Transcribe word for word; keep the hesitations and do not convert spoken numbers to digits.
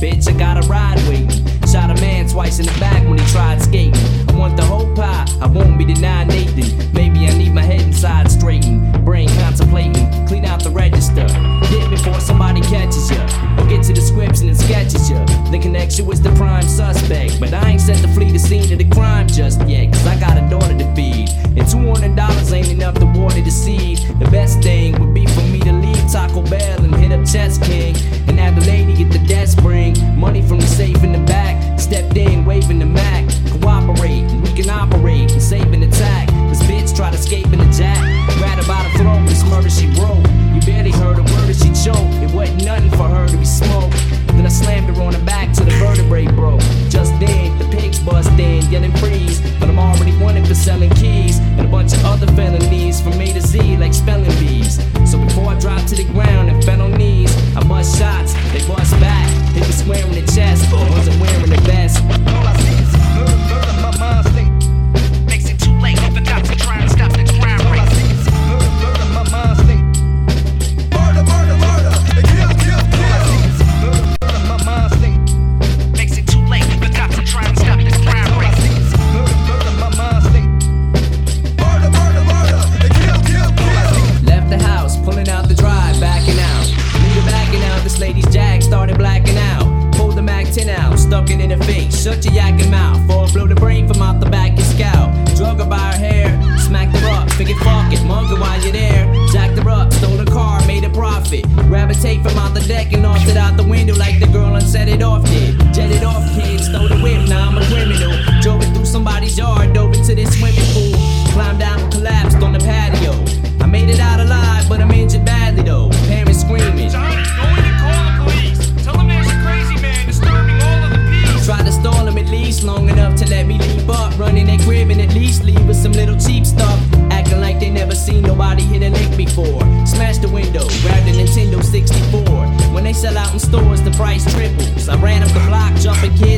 bitch, I got a ride waiting. Shot a man twice in the back when he tried skating. I want the whole pie, I won't be denied Nathan. Maybe I need my head inside straightened. Brain contemplating, clean out the register. Hit before somebody catches ya, or get to the scripts and then sketches ya. The connection was the prime suspect, but I ain't set to flee the scene of the crime just yet, cause I got a daughter to feed. And two hundred dollars ain't enough to water the seed. The best thing would be for me to leave Taco Bell and hit up Chess King, and have the lady get the desk bring money from the safe in the back. Stepped in, waving the Mac. Cooperate, and we can operate and save an attack. This bitch tried escaping the jack. Rat about her throat, this murder she wrote. You barely heard a word as she choked. It wasn't nothing for her to be smoked. Then I slammed her on the back till the vertebrae broke. Just then, the pigs bust in, yelling freeze. But I'm already wanted for selling keys and a bunch of other felonies from A to Z like spelling bees. So before I dropped to the ground and fell on knees, I bust shots, they bust back. Hit me square in the chest, I wasn't wearing the vest. All I see is murder, murder, my mind state. Makes it too late for the cops to try and stop the crime All I rate. see is murder, murder, my mind state. Murder, murder, murder, and kill, kill, kill. All I see is murder, murder, my mind state. Makes it too late for the cops to try and stop the crime All I rate. see is murder, murder, my mind state. Murder, murder, murder, and kill, kill, kill. Left the house, pulling out the drive, backing out. Leave backing out, this lady's jag started blacking out. Pulled the Mac ten out, stuck it in her face. Shut your yakking mouth, for blow the brain from out the back and scalp. Drug her by her hair, smacked her up, figured fuck it, mug her while you're there. Jacked her up, stole her car, made a profit. Grab a tape from out the deck and knocked it out the window like the girl and set it off did. Jetted off, kids, stole the whip, now I'm a criminal. Drove it through somebody's yard, dove into this swimming pool. Climbed down and collapsed on the patio. I made it out alive, but I'm injured badly though. Parents screaming. Johnny, go in and call the police. Tell them there's a crazy man disturbing all of the peace. Tried to stall him at least long enough to let me leap up. Running their crib and at least leave with some little cheap stuff. Acting like they never seen nobody hit a lick before. Smashed the window, grabbed a Nintendo sixty-four. When they sell out in stores, the price triples. I ran up the block, jumping kids.